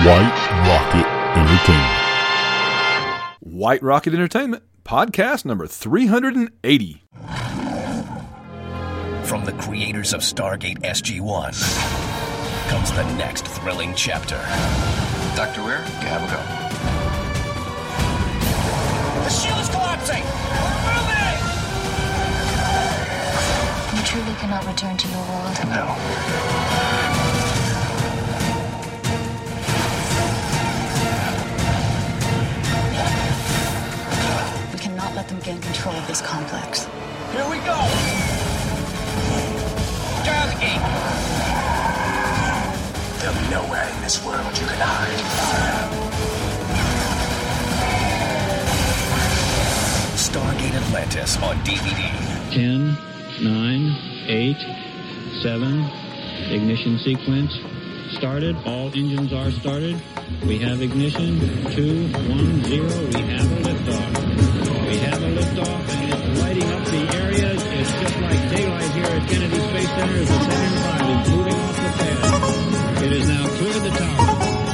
White Rocket Entertainment. White Rocket Entertainment, podcast number 380. From the creators of Stargate SG-1 comes the next thrilling chapter. Dr. Ware, you have a go. The shield is collapsing! We're moving! You truly cannot return to your world? No. We cannot let them gain control of this complex. Here we go! Dial the gate! There'll be nowhere in this world you can hide. Stargate Atlantis on DVD. 10, 9, 8, 7, ignition sequence started. All engines are started. We have ignition. 2, 1, 0. We have a liftoff. We have a liftoff, and it's lighting up the area. It's just like daylight here at Kennedy Space Center as the Saturn V is moving off the pad. It has now cleared the tower.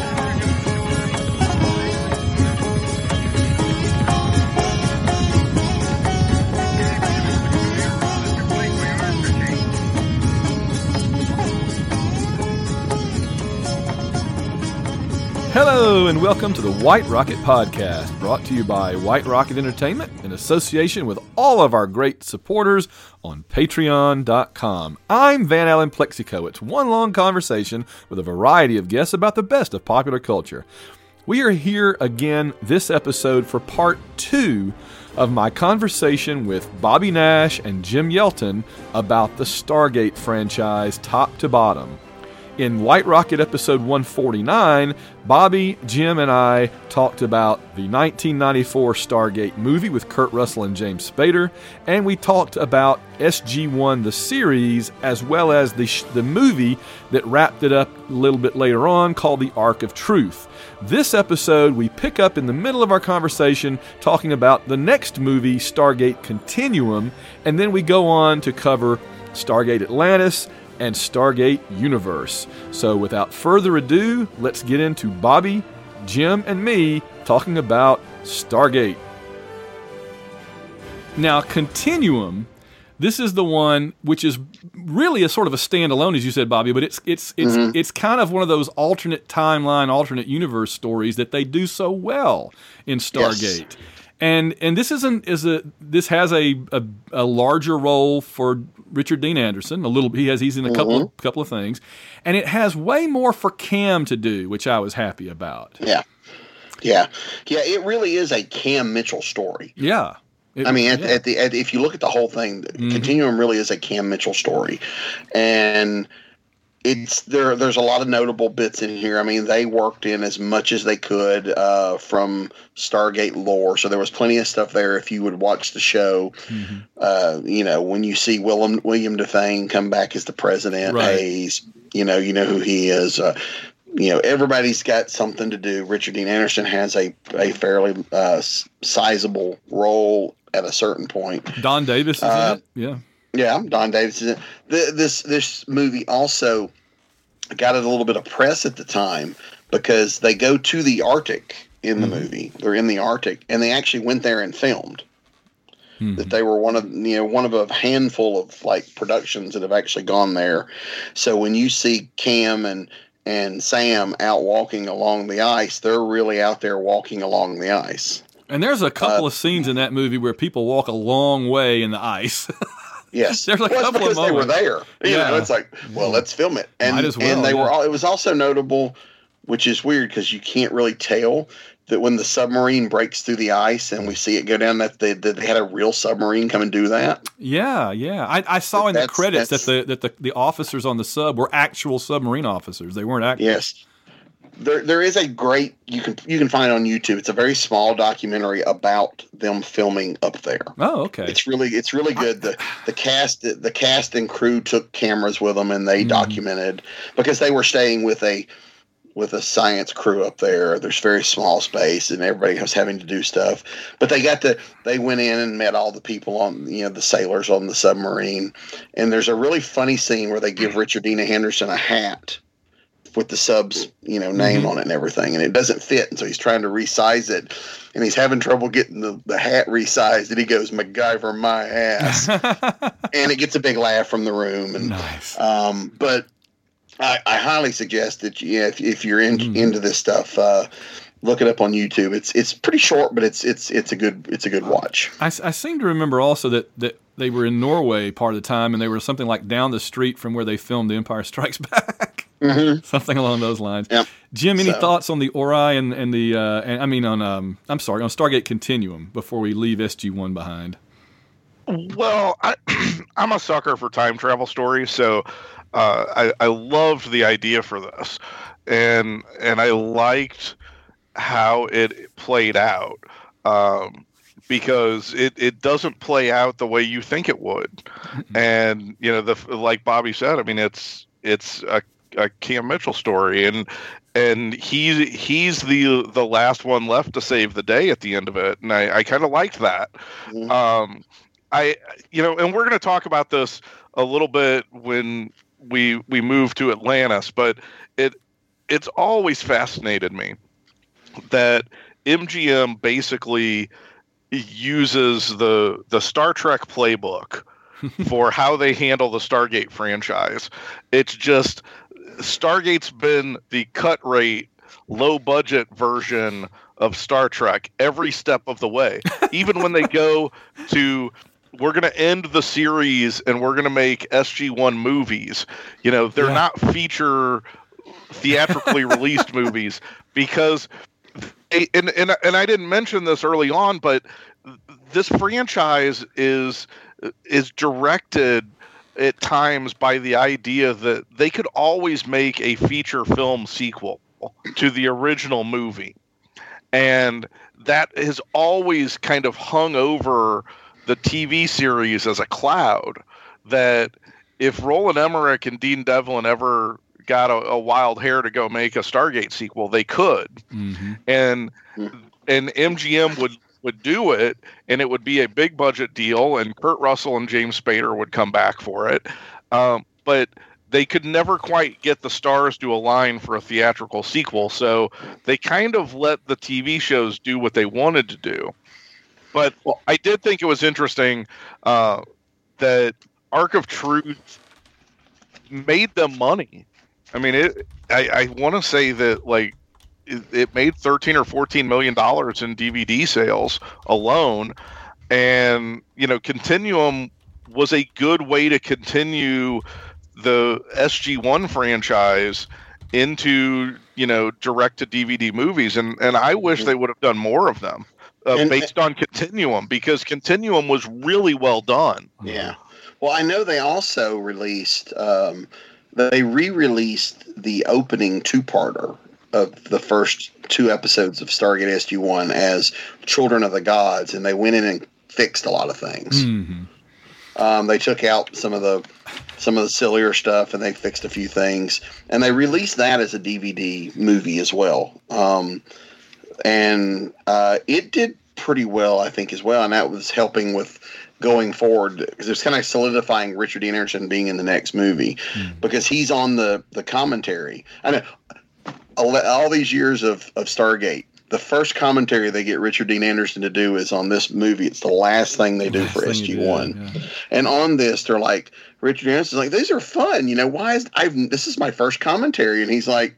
Hello and welcome to the White Rocket Podcast, brought to you by White Rocket Entertainment in association with all of our great supporters on Patreon.com. I'm Van Allen Plexico. It's one long conversation with a variety of guests about the best of popular culture. We are here again this episode for part 2 of my conversation with Bobby Nash and Jim Yelton about the Stargate franchise top to bottom. In White Rocket episode 149, Bobby, Jim, and I talked about the 1994 Stargate movie with Kurt Russell and James Spader, and we talked about SG-1 the series, as well as the movie that wrapped it up a little bit later on called The Ark of Truth. This episode, we pick up in the middle of our conversation talking about the next movie, Stargate Continuum, and then we go on to cover Stargate Atlantis and Stargate Universe. So without further ado, let's get into Bobby, Jim, and me talking about Stargate. Now, Continuum, this is the one which is really a sort of a standalone, as you said, Bobby, but it's kind of one of those alternate timeline, alternate universe stories that they do so well in Stargate. Yes. And this this has a larger role for Richard Dean Anderson. He's in a couple of things, and it has way more for Cam to do, which I was happy about. Yeah. It really is a Cam Mitchell story. Yeah. If you look at the whole thing, Continuum really is a Cam Mitchell story, and there's a lot of notable bits in here. I mean, they worked in as much as they could from Stargate lore, so there was plenty of stuff there. If you would watch the show, when you see William Defane come back as the president, right. Hayes, you know who he is. Everybody's got something to do. Richard Dean Anderson has a fairly sizable role at a certain point. Don Davis is in it, yeah. Yeah, Don Davis is in it. This movie also got a little bit of press at the time because they go to the Arctic in the movie. They're in the Arctic, and they actually went there and filmed. That they were one of a handful of productions that have actually gone there. So when you see Cam and Sam out walking along the ice, they're really out there walking along the ice. And there's a couple of scenes in that movie where people walk a long way in the ice. Yes, there's a couple because of they were moments. there. It's like, well, let's film it. And, might as well, and they were all. It was also notable, which is weird because you can't really tell that when the submarine breaks through the ice and we see it go down, that they had a real submarine come and do that. Yeah. I saw in the credits that the officers on the sub were actual submarine officers. They weren't actors. Yes. There is a great you can find on YouTube. It's a very small documentary about them filming up there. Oh, okay. It's really good. The cast and crew took cameras with them and they documented because they were staying with a science crew up there. There's very small space and everybody was having to do stuff. But they went in and met all the people on the sailors on the submarine. And there's a really funny scene where they give Richard Dean Anderson a hat with the sub's name on it and everything, and it doesn't fit, and so he's trying to resize it, and he's having trouble getting the hat resized, and he goes, "MacGyver my ass," and it gets a big laugh from the room. And nice. But I highly suggest that if you're into this stuff, look it up on YouTube. It's pretty short, but it's a good watch. I seem to remember also that they were in Norway part of the time, and they were something like down the street from where they filmed The Empire Strikes Back. Mm-hmm. Something along those lines. Yep. Jim, any thoughts on the Ori and the on Stargate Continuum before we leave SG-1 behind? Well, I'm a sucker for time travel stories, so I loved the idea for this, and I liked how it played out, because it doesn't play out the way you think it would, and like Bobby said, I mean it's a Cam Mitchell story, and he's the last one left to save the day at the end of it, and I kind of liked that. Mm-hmm. And we're going to talk about this a little bit when we move to Atlantis, but it's always fascinated me that MGM basically uses the Star Trek playbook for how they handle the Stargate franchise. It's just Stargate's been the cut rate, low budget version of Star Trek every step of the way. Even when they go to, we're going to end the series and we're going to make SG-1 movies, they're not feature theatrically released movies, because and I didn't mention this early on, but this franchise is directed at times by the idea that they could always make a feature film sequel to the original movie. And that has always kind of hung over the TV series as a cloud, that if Roland Emmerich and Dean Devlin ever got a wild hair to go make a Stargate sequel, they could. Mm-hmm. And MGM would do it, and it would be a big budget deal, and Kurt Russell and James Spader would come back for it. But they could never quite get the stars to align for a theatrical sequel, so they kind of let the TV shows do what they wanted to do. But I did think it was interesting that Arc of Truth made them money. I mean, I want to say that it made $13 or $14 million in DVD sales alone, and Continuum was a good way to continue the SG-1 franchise into direct to DVD movies, and I wish they would have done more of them based on Continuum, because Continuum was really well done. Yeah. Well, I know they also released they re-released the opening two-parter of the first 2 episodes of Stargate SG-1 as Children of the Gods, and they went in and fixed a lot of things. Mm-hmm. They took out some of the sillier stuff, and they fixed a few things, and they released that as a DVD movie as well. And it did pretty well, I think, as well, and that was helping with going forward, because it was kind of solidifying Richard Dean Anderson being in the next movie, because he's on the commentary. I know all these years of Stargate, the first commentary they get Richard Dean Anderson to do is on this movie. It's the last thing they do for SG-1. Yeah. And on this, they're like, Richard Dean Anderson's like, these are fun. This is my first commentary. And he's like,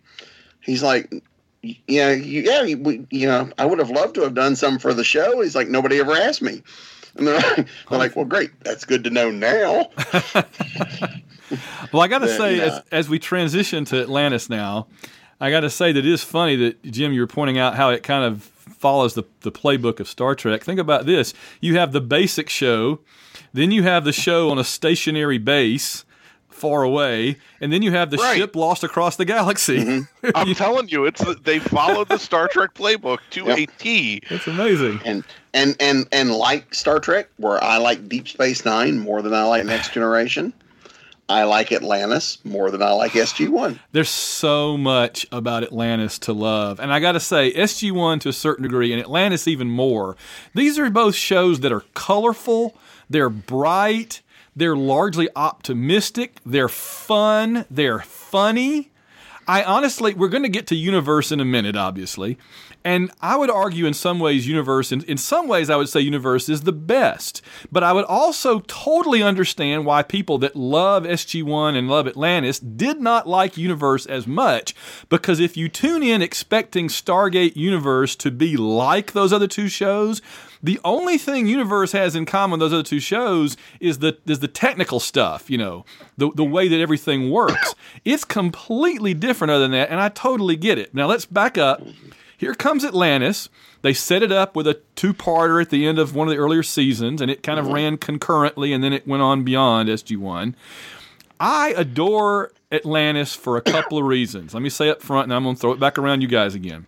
I would have loved to have done some for the show. He's like, nobody ever asked me. And they're like, well, great. That's good to know now. Well, I got to say, as we transition to Atlantis now, I got to say that it is funny that, Jim, you were pointing out how it kind of follows the playbook of Star Trek. Think about this. You have the basic show, then you have the show on a stationary base far away, and then you have the ship lost across the galaxy. Mm-hmm. I'm telling you, they followed the Star Trek playbook to a T. It's amazing. And like Star Trek, where I like Deep Space Nine more than I like Next Generation, I like Atlantis more than I like SG-1. There's so much about Atlantis to love. And I got to say, SG-1 to a certain degree, and Atlantis even more. These are both shows that are colorful, they're bright, they're largely optimistic, they're fun, they're funny. I honestly, we're going to get to Universe in a minute, obviously. And I would argue in some ways Universe, in some ways I would say Universe is the best. But I would also totally understand why people that love SG-1 and love Atlantis did not like Universe as much. Because if you tune in expecting Stargate Universe to be like those other two shows, the only thing Universe has in common with those other two shows is the technical stuff, you know, the way that everything works. It's completely different other than that, and I totally get it. Now let's back up. Here comes Atlantis. They set it up with a two-parter at the end of one of the earlier seasons, and it kind of ran concurrently, and then it went on beyond SG-1. I adore Atlantis for a couple of reasons. Let me say up front, and I'm going to throw it back around you guys again.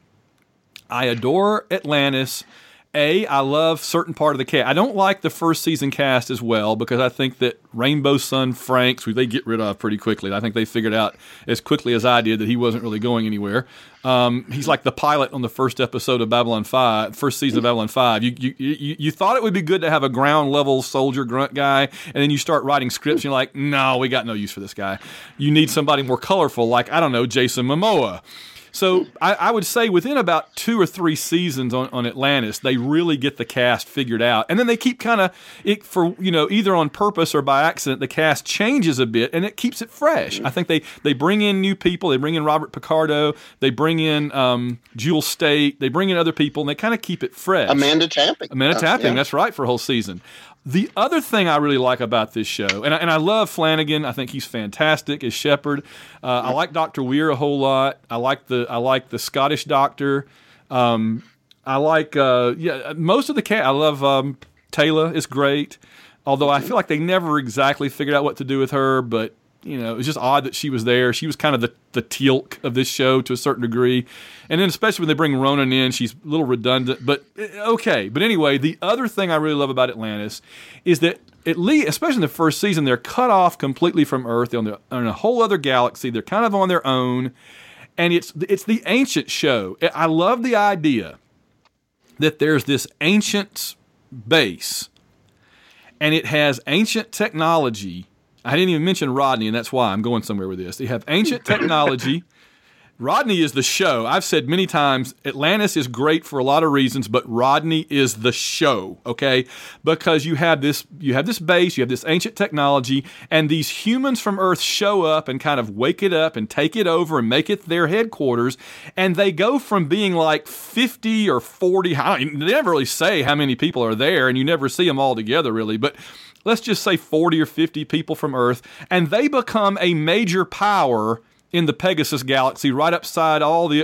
I adore Atlantis. I love certain part of the cast. I don't like the first season cast as well because I think that Rainbow Sun Franks, who they get rid of pretty quickly. I think they figured out as quickly as I did that he wasn't really going anywhere. He's like the pilot on the first episode of Babylon 5, first season of Babylon 5. You thought it would be good to have a ground level soldier grunt guy, and then you start writing scripts and you're like, no, we got no use for this guy. You need somebody more colorful, like, I don't know, Jason Momoa. So I would say within about 2 or 3 seasons on Atlantis, they really get the cast figured out. And then they keep kind of, either on purpose or by accident, the cast changes a bit, and it keeps it fresh. I think they bring in new people. They bring in Robert Picardo. They bring in Jewel State. They bring in other people, and they kind of keep it fresh. Amanda Tapping. Yeah. That's right, for a whole season. The other thing I really like about this show, and I love Flanagan. I think he's fantastic as Shepard. I like Dr. Weir a whole lot. I like the Scottish doctor. I like most of the cast. I love Taylor is great. Although I feel like they never exactly figured out what to do with her, but you know, it was just odd that she was there. She was kind of the Teal'c of this show to a certain degree. And then especially when they bring Ronan in, she's a little redundant, but okay. But anyway, the other thing I really love about Atlantis is that at least, especially in the first season, they're cut off completely from Earth. They're on a whole other galaxy. They're kind of on their own. And it's the ancient show. I love the idea that there's this ancient base and it has ancient technology. I didn't even mention Rodney, and that's why I'm going somewhere with this. They have ancient technology. Rodney is the show. I've said many times, Atlantis is great for a lot of reasons, but Rodney is the show, okay? Because you have this base, you have this ancient technology, and these humans from Earth show up and kind of wake it up and take it over and make it their headquarters, and they go from being like 50 or 40, they never really say how many people are there, and you never see them all together really, but let's just say 40 or 50 people from Earth, and they become a major power in the Pegasus galaxy, right upside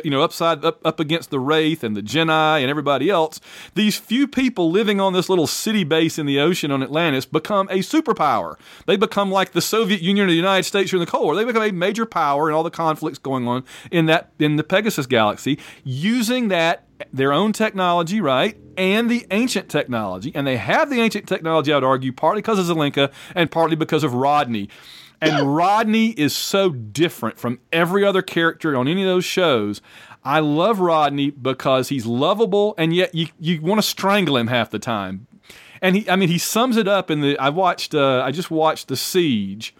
up against the Wraith and the Jedi and everybody else. These few people living on this little city base in the ocean on Atlantis become a superpower. They become like the Soviet Union or the United States during the Cold War. They become a major power in all the conflicts going on in the Pegasus galaxy, using their own technology, right, and the ancient technology. And they have the ancient technology, I would argue, partly because of Zelenka and partly because of Rodney. And Rodney is so different from every other character on any of those shows. I love Rodney because he's lovable, and yet you want to strangle him half the time. And he sums it up in I just watched The Siege.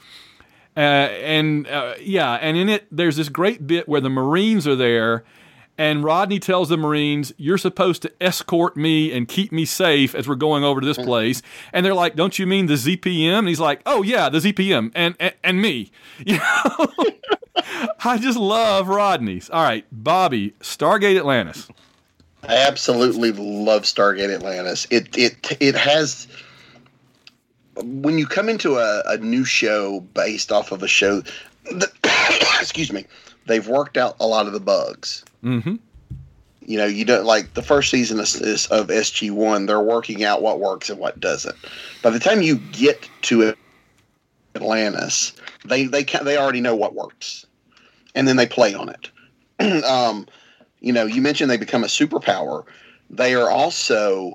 And in it, there's this great bit where the Marines are there, and Rodney tells the Marines, you're supposed to escort me and keep me safe as we're going over to this place. And they're like, don't you mean the ZPM? And he's like, oh, yeah, the ZPM and me. You know? I just love Rodney's. All right, Bobby, Stargate Atlantis. I absolutely love Stargate Atlantis. It has... When you come into a new show based off of a show... excuse me. They've worked out a lot of the bugs. Mm-hmm. You know, you don't like the first season of SG-1. They're working out what works and what doesn't. By the time you get to Atlantis, they already know what works, and then they play on it. You mentioned they become a superpower. They are also,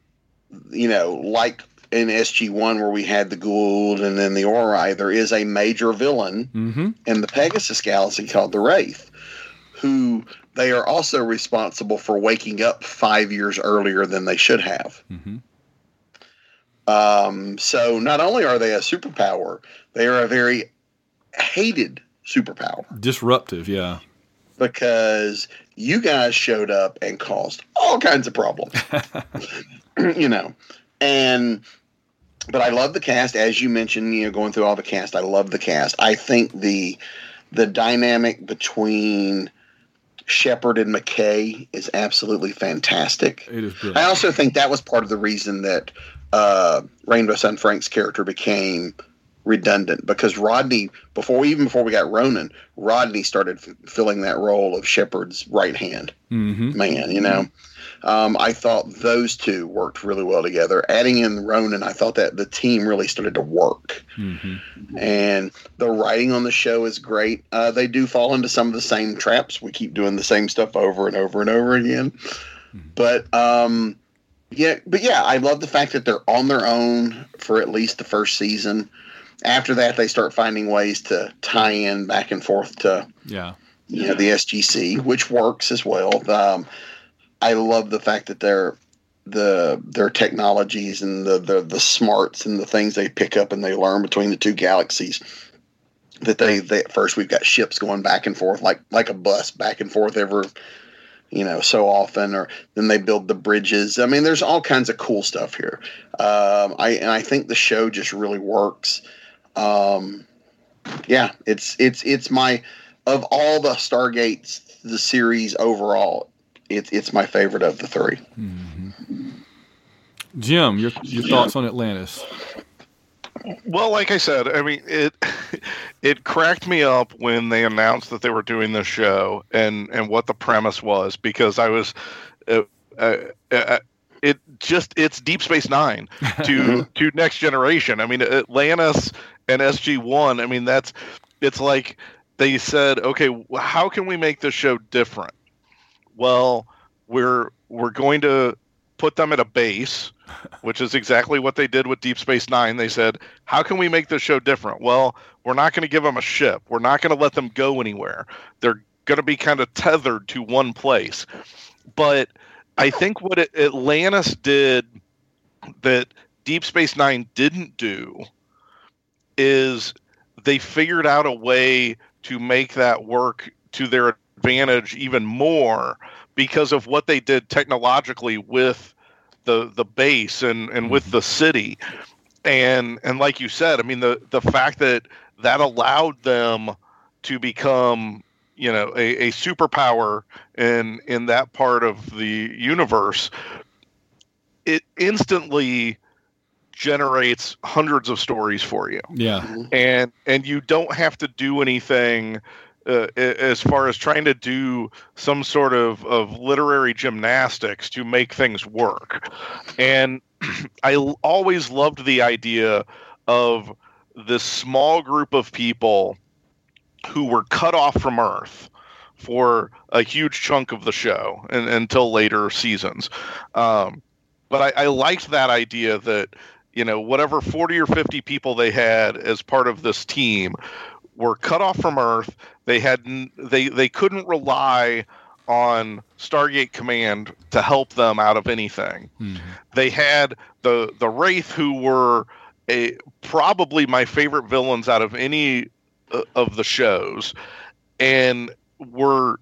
like in SG-1 where we had the Goa'uld and then the Ori, there is a major villain in the Pegasus galaxy called the Wraith, who they are also responsible for waking up 5 years earlier than they should have. So not only are they a superpower, they are a very hated superpower. Disruptive, yeah. Because you guys showed up and caused all kinds of problems. You know. But I love the cast, as you mentioned, you know, going through all the cast. I love the cast. I think the dynamic between Shepard and McKay is absolutely fantastic. It is brilliant. I also think that was part of the reason that Rainbow Sun Frank's character became redundant, because Rodney, before we got Ronan, Rodney started filling that role of Shepard's right hand man. You know, I thought those two worked really well together. Adding in Ronan, I thought that the team really started to work. And the writing on the show is great. They do fall into some of the same traps. We keep doing the same stuff over and over and over again. But yeah, I love the fact that they're on their own for at least the first season. After that, they start finding ways to tie in back and forth to, you know, the SGC, which works as well. I love the fact that their technologies and the smarts and the things they pick up and they learn between the two galaxies. That they at first we've got ships going back and forth like a bus back and forth every, you know, so often, or then they build the bridges. I mean, there's all kinds of cool stuff here. I think the show just really works. Yeah, it's my, of all the Stargates, the series overall, it's my favorite of the three. Jim, your thoughts on Atlantis? Well, like I said, I mean, it cracked me up when they announced that they were doing this show and what the premise was, because I was, it's Deep Space Nine to Next Generation. I mean, Atlantis and SG-1. I mean, it's like they said, okay, how can we make this show different? Well, we're going to put them at a base, which is exactly what they did with Deep Space Nine. They said, how can we make this show different? Well, we're not going to give them a ship. We're not going to let them go anywhere. They're going to be kind of tethered to one place. But I think what Atlantis did that Deep Space Nine didn't do is they figured out a way to make that work to their advantage even more because of what they did technologically with the base and with the city. And like you said, I mean, the fact that allowed them to become, you know, a superpower in that part of the universe, it instantly generates hundreds of stories for you. Yeah. And you don't have to do anything as far as trying to do some sort of literary gymnastics to make things work. And I always loved the idea of this small group of people who were cut off from Earth for a huge chunk of the show and until later seasons. But I liked that idea that, you know, whatever 40 or 50 people they had as part of this team were cut off from Earth. They couldn't rely on Stargate Command to help them out of anything. They had the Wraith, who were probably my favorite villains out of any of the shows, and were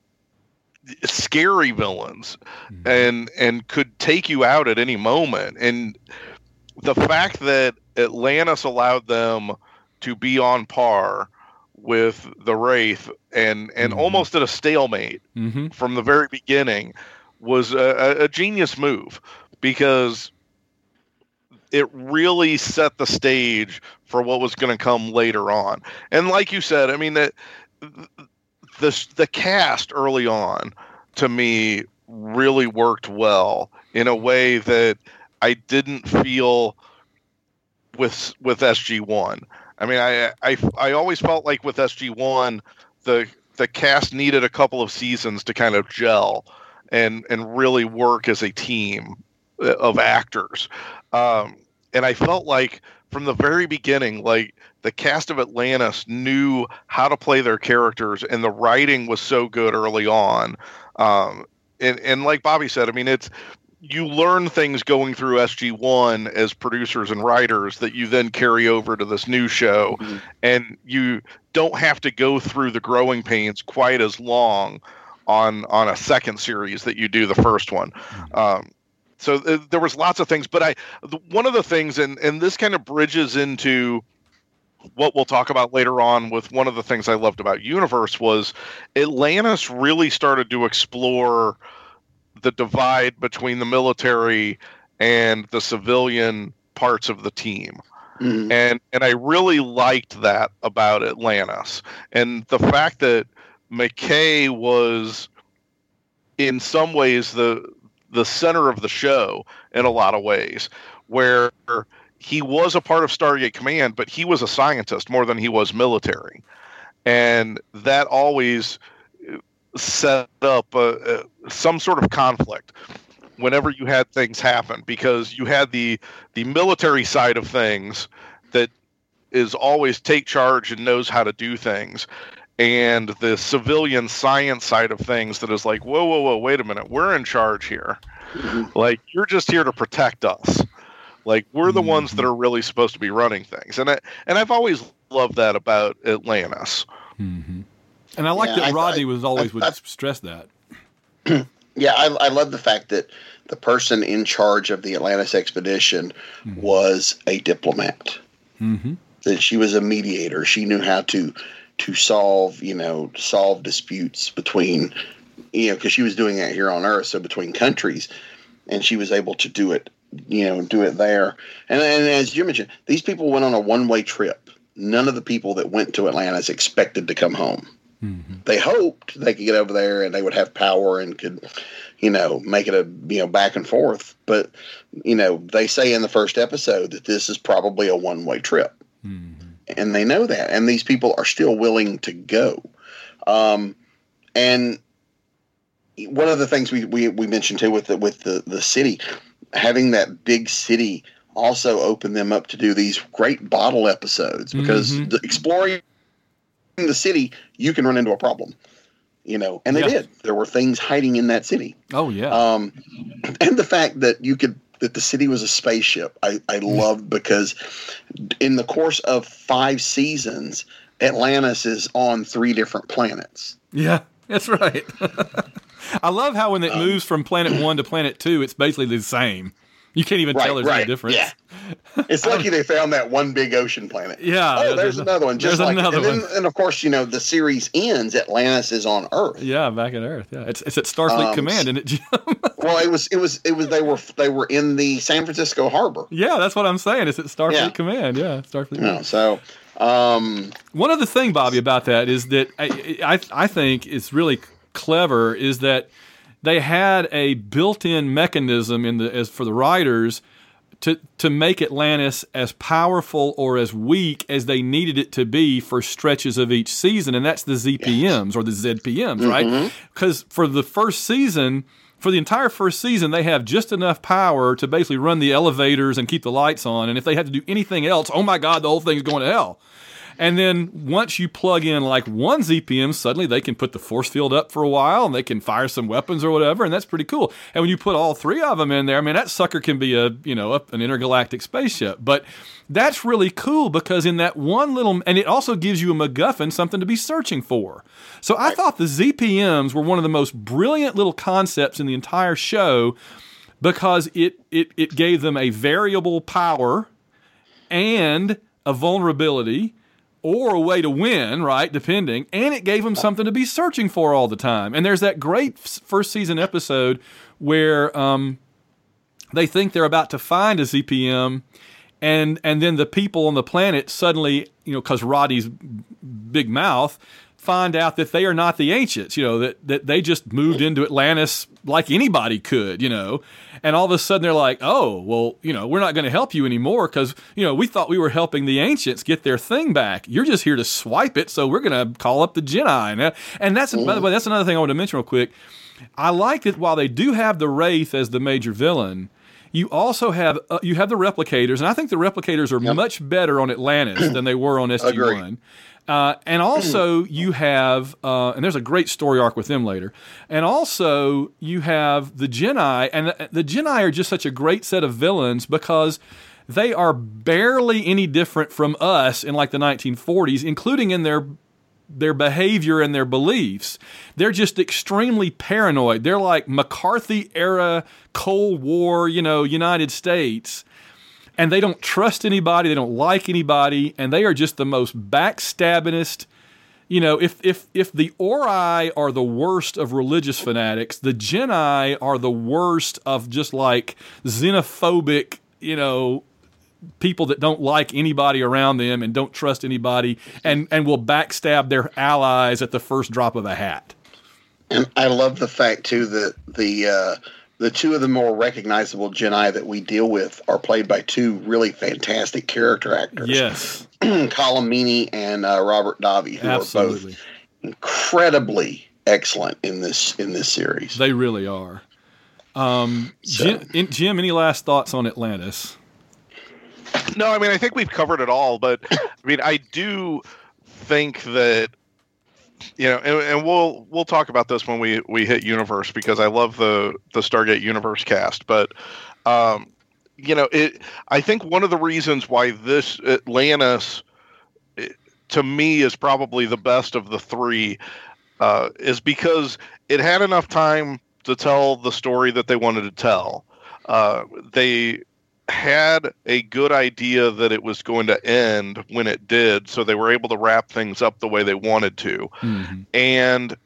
scary villains and could take you out at any moment. And the fact that Atlantis allowed them to be on par with the Wraith and almost at a stalemate from the very beginning was a genius move, because it really set the stage for what was going to come later on. And like you said, I mean, that the cast early on to me really worked well in a way that I didn't feel with SG-1. I mean, I always felt like with SG-1, the cast needed a couple of seasons to kind of gel and really work as a team of actors. And I felt like from the very beginning, like the cast of Atlantis knew how to play their characters, and the writing was so good early on. And like Bobby said, I mean, you learn things going through SG-1 as producers and writers that you then carry over to this new show, and you don't have to go through the growing pains quite as long on a second series that you do the first one. So there was lots of things, but one of the things, and this kind of bridges into what we'll talk about later on with one of the things I loved about Universe, was Atlantis really started to explore the divide between the military and the civilian parts of the team. And I really liked that about Atlantis. And the fact that McKay was in some ways the center of the show in a lot of ways, where he was a part of Stargate Command, but he was a scientist more than he was military. And that always set up some sort of conflict whenever you had things happen, because you had the military side of things that is always take charge and knows how to do things, and the civilian science side of things that is like, whoa, wait a minute, we're in charge here. Like, you're just here to protect us. Like, we're the ones that are really supposed to be running things. And I've always loved that about Atlantis. And I like that Rodney would stress that. Yeah, I love the fact that the person in charge of the Atlantis expedition was a diplomat. That she was a mediator. She knew how to solve disputes between, because she was doing it here on Earth, so between countries, and she was able to do it there. And as you mentioned, these people went on a one-way trip. None of the people that went to Atlantis expected to come home. They hoped they could get over there and they would have power and could, make it a, back and forth. But, they say in the first episode that this is probably a one-way trip. And they know that. And these people are still willing to go. And one of the things we mentioned too with the city, having that big city also opened them up to do these great bottle episodes, because exploring the city, you can run into a problem, and they did. There were things hiding in that city. Oh yeah. And the fact that that the city was a spaceship, I loved, because in the course of 5 seasons, Atlantis is on 3 different planets. Yeah, that's right. I love how when it moves from planet 1 to planet 2, it's basically the same. You can't even tell there's any difference. Yeah. It's lucky they found that one big ocean planet. Yeah. Oh, there's another one. Just there's like another one. And of course, the series ends. Atlantis is on Earth. Yeah, back at Earth. Yeah, it's at Starfleet Command, isn't it, Jim? Well, it was. They were in the San Francisco harbor. Yeah, that's what I'm saying. It's at Starfleet Command. Yeah, Starfleet. Yeah. So, one other thing, Bobby, about that is that I think it's really clever is that they had a built-in mechanism as for the writers to make Atlantis as powerful or as weak as they needed it to be for stretches of each season, and that's the ZPMs or the ZPMs, right? Because for the entire first season, they have just enough power to basically run the elevators and keep the lights on, and if they have to do anything else, oh my God, the whole thing's going to hell. And then once you plug in like one ZPM, suddenly they can put the force field up for a while and they can fire some weapons or whatever, and that's pretty cool. And when you put all 3 of them in there, I mean, that sucker can be an intergalactic spaceship. But that's really cool because in that one little, and it also gives you a MacGuffin, something to be searching for. So I thought the ZPMs were one of the most brilliant little concepts in the entire show because it gave them a variable power and a vulnerability, or a way to win, right, depending, and it gave them something to be searching for all the time. And there's that great first season episode where they think they're about to find a ZPM, and then the people on the planet suddenly, because Roddy's big mouth, find out that they are not the ancients, that they just moved into Atlantis like anybody could, and all of a sudden they're like, oh, well, we're not going to help you anymore because, we thought we were helping the ancients get their thing back. You're just here to swipe it, so we're going to call up the Jedi. And that's, by the way, that's another thing I want to mention real quick. I like that while they do have the Wraith as the major villain, you also have you have the Replicators, and I think the Replicators are much better on Atlantis than they were on SG-1. And also you have, and there's a great story arc with them later. And also you have the Jedi, and the Jedi are just such a great set of villains because they are barely any different from us in like the 1940s, including in their behavior and their beliefs. They're just extremely paranoid. They're like McCarthy-era Cold War, United States. And they don't trust anybody, they don't like anybody, and they are just the most backstabbingest. If the Ori are the worst of religious fanatics, the Jedi are the worst of just like xenophobic, people that don't like anybody around them and don't trust anybody and will backstab their allies at the first drop of a hat. And I love the fact, too, that the two of the more recognizable Jedi that we deal with are played by two really fantastic character actors. Yes. Colin Meaney and Robert Davi, who Absolutely. are both incredibly excellent in this series. They really are. Jim, any last thoughts on Atlantis? No, I mean, I think we've covered it all, but I mean, I do think that, and we'll talk about this when we hit Universe, because I love the Stargate Universe cast, but I think one of the reasons why this Atlantis to me is probably the best of the three is because it had enough time to tell the story that they wanted to tell. They had a good idea that it was going to end when it did, so they were able to wrap things up the way they wanted to. Mm-hmm. And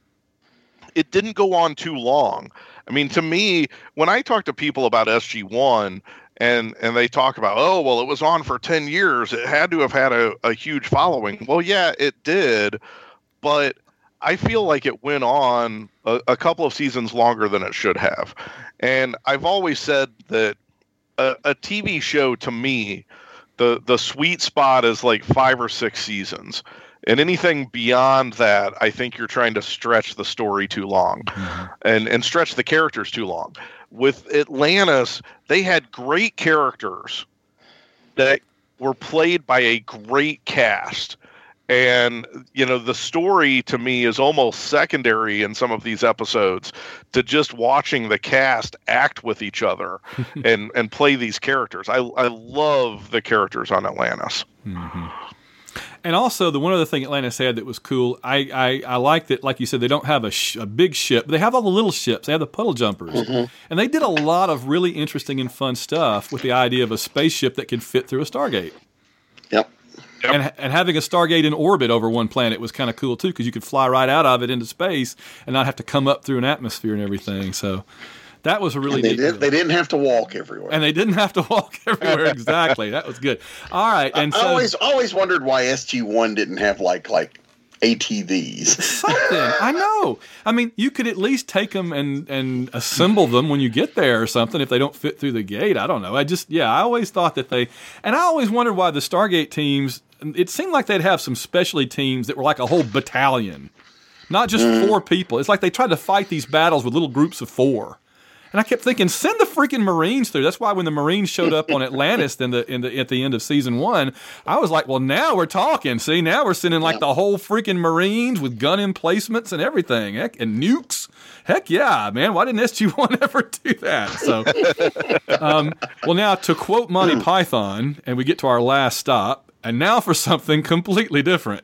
it didn't go on too long. I mean, to me, when I talk to people about SG-1 and they talk about, oh, well, it was on for 10 years, it had to have had a huge following. Well, yeah, it did, but I feel like it went on a couple of seasons longer than it should have. And I've always said that a TV show, to me, the sweet spot is like 5 or 6 seasons. And anything beyond that, I think you're trying to stretch the story too long, and stretch the characters too long. With Atlantis, they had great characters that were played by a great cast. And, the story to me is almost secondary in some of these episodes to just watching the cast act with each other and play these characters. I love the characters on Atlantis. Mm-hmm. And also, the one other thing Atlantis had that was cool, I like that, like you said, they don't have a big ship, but they have all the little ships. They have the puddle jumpers. Mm-hmm. And they did a lot of really interesting and fun stuff with the idea of a spaceship that can fit through a Stargate. Yep. And having a Stargate in orbit over one planet was kind of cool, too, because you could fly right out of it into space and not have to come up through an atmosphere and everything. So that was a really neat deal. They didn't have to walk everywhere. And they didn't have to walk everywhere, exactly. That was good. All right. And I always wondered why SG-1 didn't have, like ATVs. Something. I know. I mean, you could at least take them and assemble them when you get there or something if they don't fit through the gate. I don't know. I always thought that and I always wondered why the Stargate teams, it seemed like they'd have some specialty teams that were like a whole battalion, not just 4 people. It's like they tried to fight these battles with little groups of 4. And I kept thinking, send the freaking Marines through. That's why when the Marines showed up on Atlantis at the end of season 1, I was like, well, now we're talking. See, now we're sending like the whole freaking Marines with gun emplacements and everything. Heck, and nukes. Heck yeah, man. Why didn't SG-1 ever do that? So, well, now to quote Monty Python, and we get to our last stop, and now for something completely different.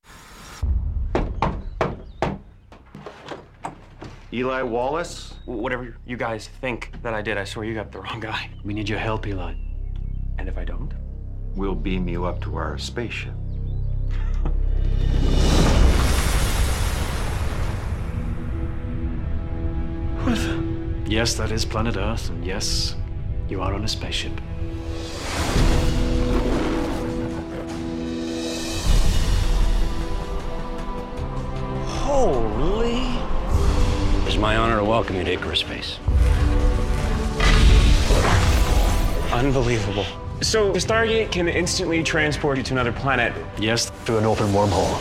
Eli Wallace? Whatever you guys think that I did, I swear you got the wrong guy. We need your help, Eli. And if I don't? We'll beam you up to our spaceship. What? Yes, that is planet Earth, and yes, you are on a spaceship. Holy... It's my honor to welcome you to Icarus Space. Unbelievable. So, the Stargate can instantly transport you to another planet. Yes, through an open wormhole.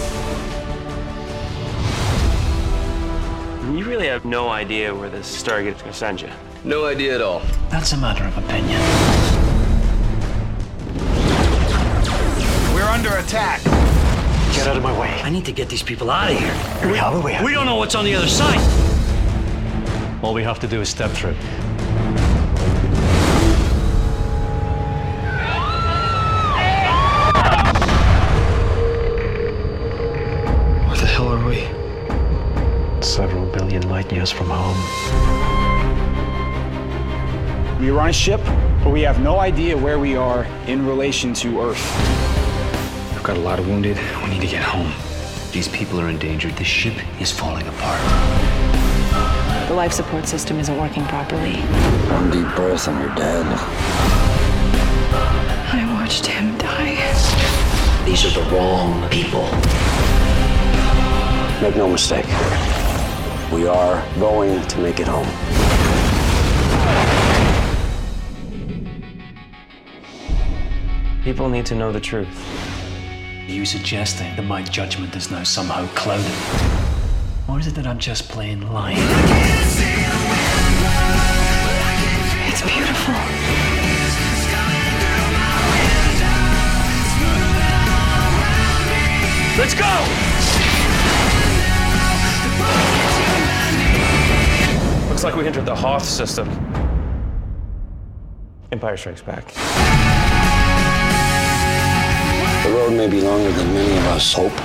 You really have no idea where this Stargate is going to send you. No idea at all. That's a matter of opinion. We're under attack. Get out of my way. I need to get these people out of here. We don't know what's on the other side. All we have to do is step through. Where the hell are we? Several billion light years from home. We are on a ship, but we have no idea where we are in relation to Earth. I've got a lot of wounded. We need to get home. These people are endangered. This ship is falling apart. The life support system isn't working properly. One deep breath and you're dead. I watched him die. These are the wrong people. Make no mistake. We are going to make it home. People need to know the truth. Are you suggesting that my judgment is now somehow clouded? Or is it that I'm just plain lying? It's beautiful. Let's go! Looks like we entered the Hoth system. Empire Strikes Back. The road may be longer than many of us hoped.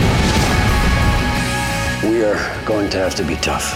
We are going to have to be tough.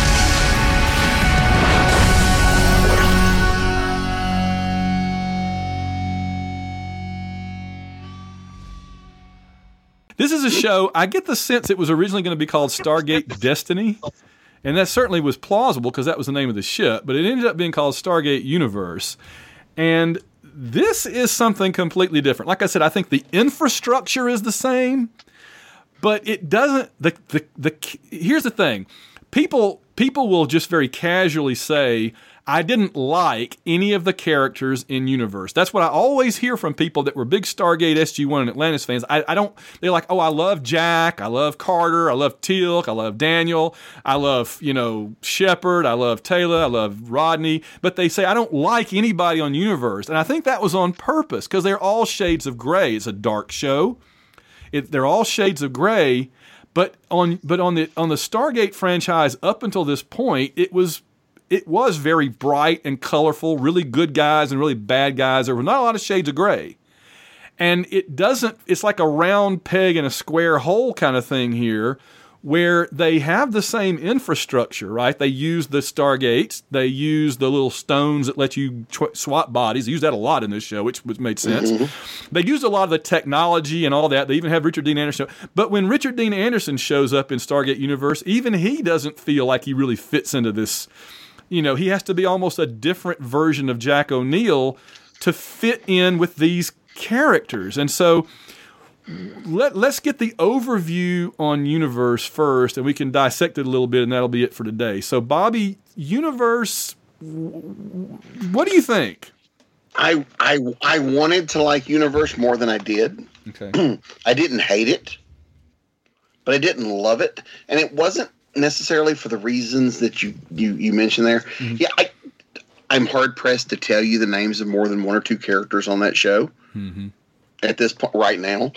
This is a show, I get the sense it was originally going to be called Stargate Destiny, and that certainly was plausible because that was the name of the ship, but it ended up being called Stargate Universe. And this is something completely different. Like I said, I think the infrastructure is the same, but it doesn't. Here's the thing: people will just very casually say, "I didn't like any of the characters in Universe." That's what I always hear from people that were big Stargate SG-1 and Atlantis fans. I don't. They're like, "Oh, I love Jack. I love Carter. I love Teal'c. I love Daniel. I love Shepard. I love Taylor. I love Rodney." But they say I don't like anybody on Universe, and I think that was on purpose because they're all shades of gray. It's a dark show. They're all shades of gray. But on the Stargate franchise up until this point, it was very bright and colorful, really good guys and really bad guys. There were not a lot of shades of gray. And it's like a round peg in a square hole kind of thing here, where they have the same infrastructure, right? They use the Stargates. They use the little stones that let you swap bodies. They use that a lot in this show, which made sense. Mm-hmm. They used a lot of the technology and all that. They even have Richard Dean Anderson. But when Richard Dean Anderson shows up in Stargate Universe, even he doesn't feel like he really fits into this. He has to be almost a different version of Jack O'Neill to fit in with these characters. And so let's get the overview on Universe first, and we can dissect it a little bit, and that'll be it for today. So, Bobby, Universe, what do you think? I wanted to like Universe more than I did. Okay. I didn't hate it, but I didn't love it. And it wasn't necessarily for the reasons that you mentioned there. Mm-hmm. Yeah, I'm hard pressed to tell you the names of more than one or two characters on that show at this point right now.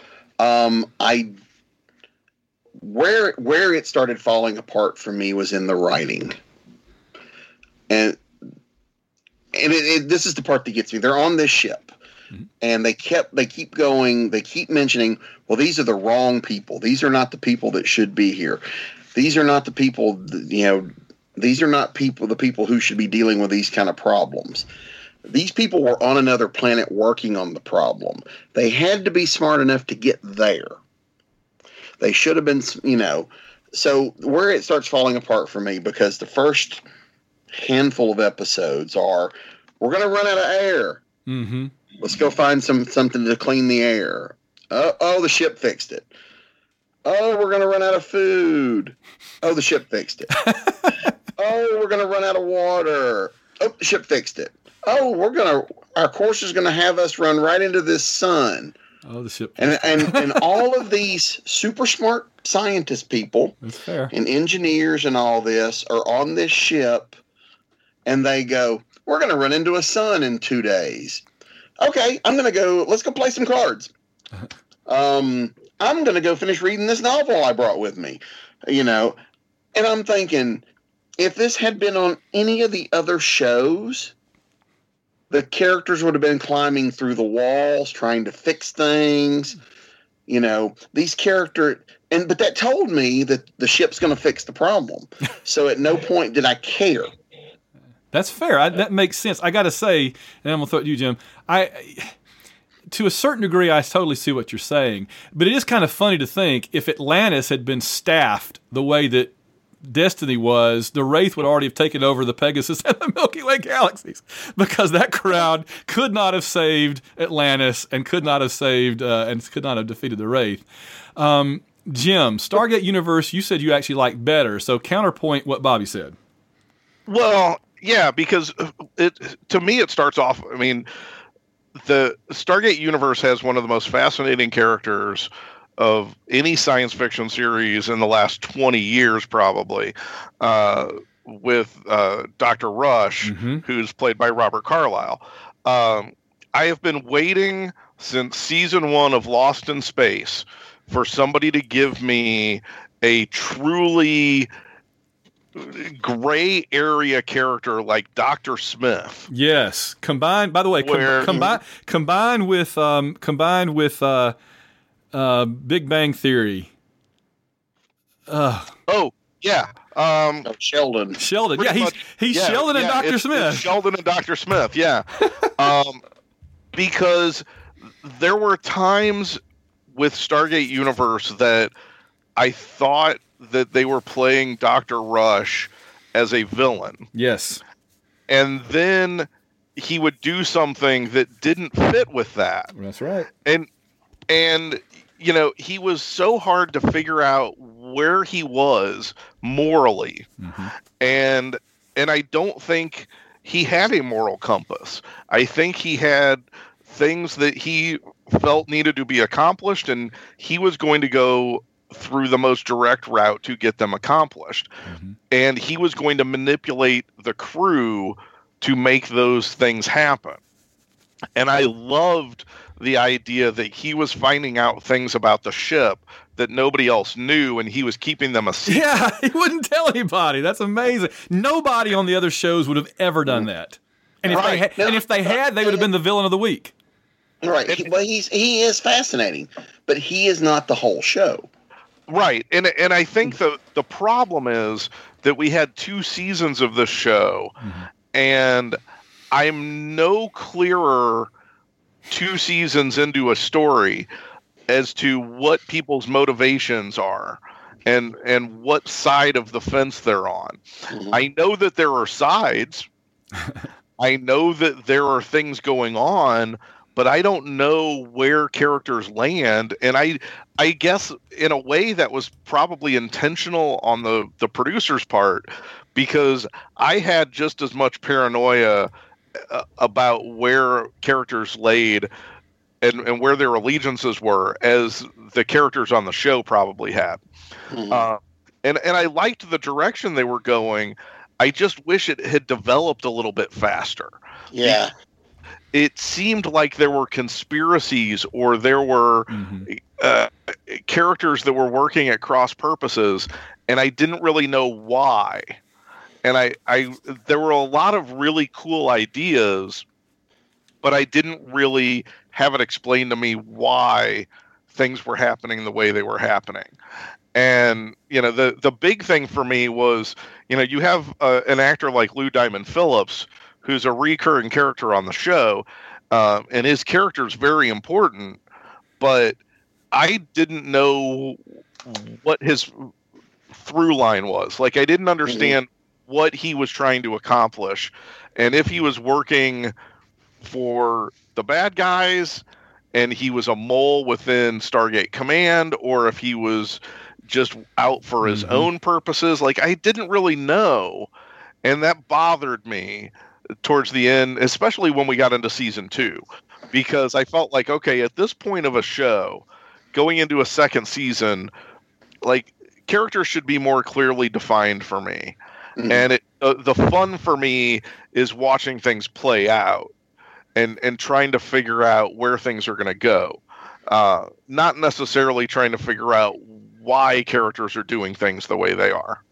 Where it started falling apart for me was in the writing, and this is the part that gets me. They're on this ship. And they keep mentioning, well, these are the wrong people. These are not the people that should be here. These are not the people, these are not the people who should be dealing with these kind of problems. These people were on another planet working on the problem. They had to be smart enough to get there. They should have been, so where it starts falling apart for me, because the first handful of episodes are, we're going to run out of air. Mm-hmm. Let's go find something to clean the air. Oh, the ship fixed it. Oh, we're going to run out of food. Oh, the ship fixed it. Oh, we're going to run out of water. Oh, the ship fixed it. Oh, our course is going to have us run right into this sun. Oh, the ship. And all of these super smart scientist people That's fair. And engineers and all this are on this ship, and they go, we're going to run into a sun in 2 days. Okay, let's go play some cards. I'm going to go finish reading this novel I brought with me, you know. And I'm thinking, if this had been on any of the other shows, the characters would have been climbing through the walls, trying to fix things. You know, these characters, but that told me that the ship's going to fix the problem. So at no point did I care. That's fair. That makes sense. I got to say, and I'm going to throw it to you, Jim, to a certain degree, I totally see what you're saying. But it is kind of funny to think if Atlantis had been staffed the way that Destiny was, the Wraith would already have taken over the Pegasus and the Milky Way galaxies, because that crowd could not have saved Atlantis and could not have saved and could not have defeated the Wraith. Jim, Stargate Universe, you said you actually liked better, so counterpoint what Bobby said. Well, yeah, because to me it starts off, I mean, the Stargate Universe has one of the most fascinating characters of any science fiction series in the last 20 years, probably, with Dr. Rush, who's played by Robert Carlyle. I have been waiting since season 1 of Lost in Space for somebody to give me a truly gray area character like Dr. Smith. Yes, combined. By the way, combined with Big Bang Theory. Oh yeah, Sheldon. Sheldon, yeah, he's Sheldon and Dr. Smith. It's Sheldon and Dr. Smith, yeah. Because there were times with Stargate Universe that I thought that they were playing Dr. Rush as a villain. Yes. And then he would do something that didn't fit with that. That's right. And you know, he was so hard to figure out where he was morally. And I don't think he had a moral compass. I think he had things that he felt needed to be accomplished, and he was going to go through the most direct route to get them accomplished. And he was going to manipulate the crew to make those things happen. And I loved the idea that he was finding out things about the ship that nobody else knew, and he was keeping them a secret. Yeah, he wouldn't tell anybody. That's amazing. Nobody on the other shows would have ever done that. And if they had, they would have been the villain of the week. Right. He is fascinating, but he is not the whole show. Right. And I think the problem is that we had 2 seasons of this show, and I'm no clearer 2 seasons into a story as to what people's motivations are and what side of the fence they're on. I know that there are sides. I know that there are things going on, but I don't know where characters land. And I guess in a way that was probably intentional on the producer's part, because I had just as much paranoia about where characters laid and where their allegiances were as the characters on the show probably had. And I liked the direction they were going. I just wish it had developed a little bit faster. Yeah. It seemed like there were conspiracies, or there were characters that were working at cross purposes, and I didn't really know why. And there were a lot of really cool ideas, but I didn't really have it explained to me why things were happening the way they were happening. And, you know, the big thing for me was, you know, you have an actor like Lou Diamond Phillips, who's a recurring character on the show, and his character is very important, but I didn't know what his through line was. Like, I didn't understand what he was trying to accomplish, and if he was working for the bad guys and he was a mole within Stargate Command, or if he was just out for his own purposes. Like, I didn't really know, and that bothered me towards the end, especially when we got into season 2, because I felt like, okay, at this point of a show, going into a second season, like, characters should be more clearly defined for me. And the fun for me is watching things play out and trying to figure out where things are going to go. not necessarily trying to figure out why characters are doing things the way they are.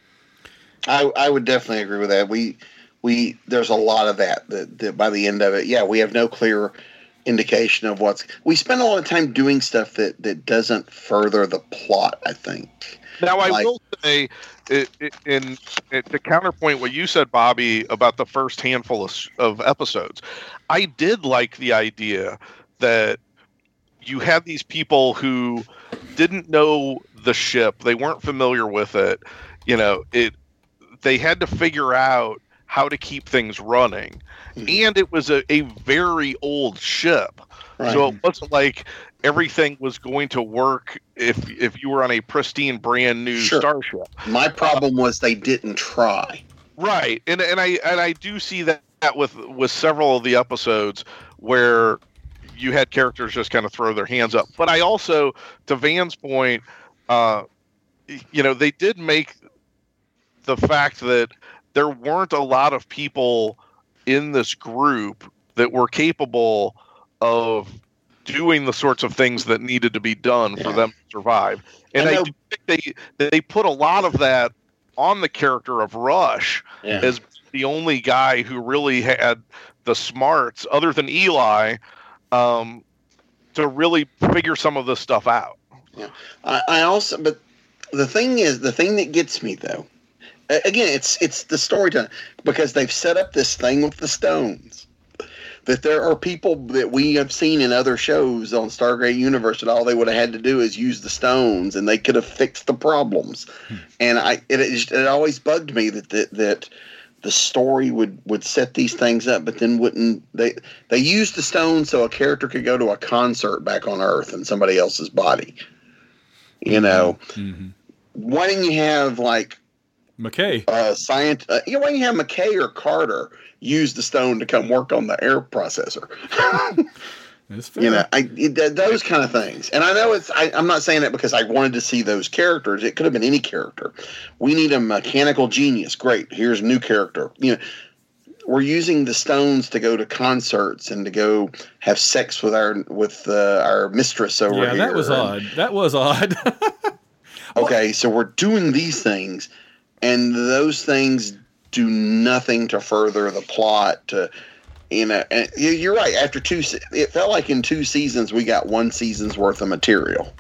I would definitely agree with that. We there's a lot of that by the end of it, we have no clear indication of we spend a lot of time doing stuff that doesn't further the plot, I think. Now, I will say, to counterpoint what you said, Bobby, about the first handful of episodes, I did like the idea that you had these people who didn't know the ship, they weren't familiar with it, they had to figure out how to keep things running. And it was a very old ship. Right. So it wasn't like everything was going to work if you were on a pristine, brand new starship. My problem was they didn't try. Right. And I do see that with several of the episodes where you had characters just kind of throw their hands up. But I also, to Van's point, they did make the fact that there weren't a lot of people in this group that were capable of doing the sorts of things that needed to be done for them to survive. And I do think they put a lot of that on the character of Rush as the only guy who really had the smarts, other than Eli, to really figure some of this stuff out. Yeah, I also, but the thing that gets me though, again, it's the storytelling, because they've set up this thing with the stones, that there are people that we have seen in other shows on Stargate Universe that all they would have had to do is use the stones and they could have fixed the problems. And it always bugged me that the story would set these things up, but then wouldn't they used the stones so a character could go to a concert back on Earth in somebody else's body. Mm-hmm. Why didn't you have like McKay? Why didn't you have McKay or Carter use the stone to come work on the air processor? That's fair. Those kind of things. And I know I'm not saying that because I wanted to see those characters. It could have been any character. We need a mechanical genius. Great. Here's a new character. We're using the stones to go to concerts and to go have sex with our mistress over here. Yeah, that was odd. Okay, so we're doing these things, and those things do nothing to further the plot. And you're right. After it felt like in 2 seasons we got 1 season's worth of material.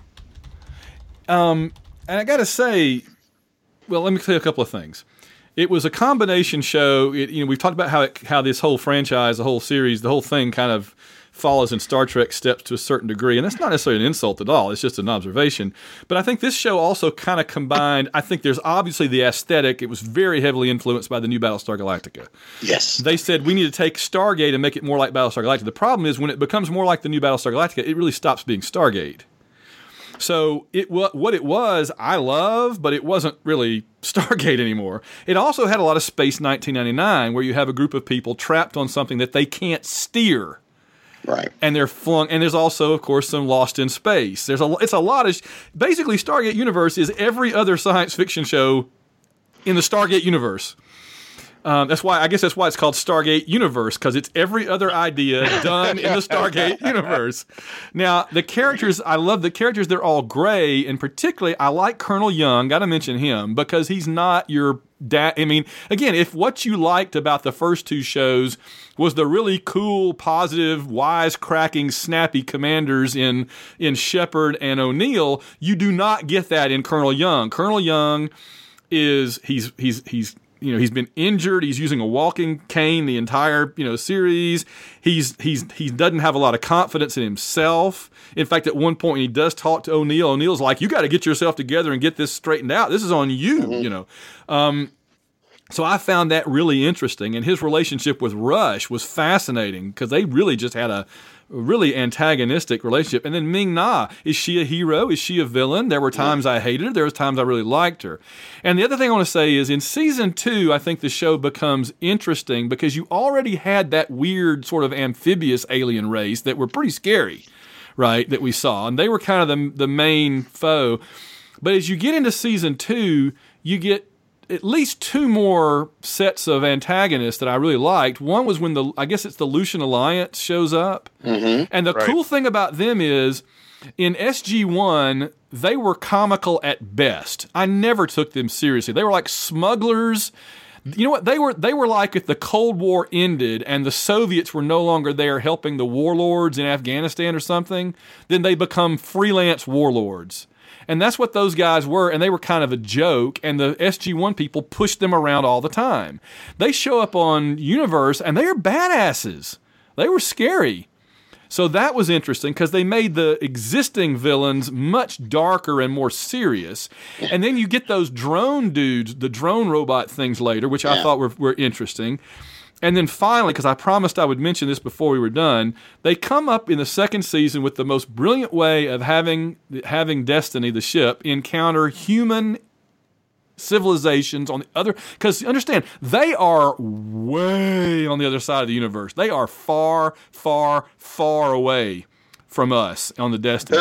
And I got to say, well, let me say a couple of things. It was a combination show. We've talked about how this whole franchise, the whole series, the whole thing kind of follows in Star Trek steps to a certain degree. And that's not necessarily an insult at all. It's just an observation. But I think this show also kind of combined, I think there's obviously the aesthetic. It was very heavily influenced by the new Battlestar Galactica. Yes. They said, we need to take Stargate and make it more like Battlestar Galactica. The problem is when it becomes more like the new Battlestar Galactica, it really stops being Stargate. So what it was, I love, but it wasn't really Stargate anymore. It also had a lot of Space 1999, where you have a group of people trapped on something that they can't steer. Right. And they're flung, and there's also, of course, some Lost in Space. It's a lot of, basically Stargate Universe is every other science fiction show in the Stargate Universe. That's why it's called Stargate Universe, because it's every other idea done in the Stargate Universe. Now, the characters, I love the characters. They're all gray, and particularly I like Colonel Young. Got to mention him because he's not your dad. I mean, again, if what you liked about the first 2 shows was the really cool, positive, wisecracking, snappy commanders in Shepard and O'Neill, you do not get that in Colonel Young. Colonel Young is he's been injured. He's using a walking cane the entire, series. He doesn't have a lot of confidence in himself. In fact, at one point he does talk to O'Neill. O'Neill's like, "You got to get yourself together and get this straightened out. This is on you," So I found that really interesting, and his relationship with Rush was fascinating because they really just had a really antagonistic relationship. And then Ming-Na, is she a hero? Is she a villain? There were times I hated her. There was times I really liked her. And the other thing I want to say is in season 2, I think the show becomes interesting because you already had that weird sort of amphibious alien race that were pretty scary, right, that we saw. And they were kind of the main foe. But as you get into season 2, you get at least 2 more sets of antagonists that I really liked. One was when I guess it's the Lucian Alliance shows up. Mm-hmm. And the cool thing about them is In SG-1, they were comical at best. I never took them seriously. They were like smugglers. You know what? They were like if the Cold War ended and the Soviets were no longer there helping the warlords in Afghanistan or something, then they become freelance warlords. And that's what those guys were, and they were kind of a joke, and the SG-1 people pushed them around all the time. They show up on Universe, and they are badasses. They were scary. So that was interesting because they made the existing villains much darker and more serious. And then you get those drone dudes, the drone robot things later, which I thought were interesting. And then finally, because I promised I would mention this before we were done, they come up in the second season with the most brilliant way of having Destiny, the ship, encounter human civilizations on the other, because understand, they are way on the other side of the universe. They are far, far, far away from us on the Destiny.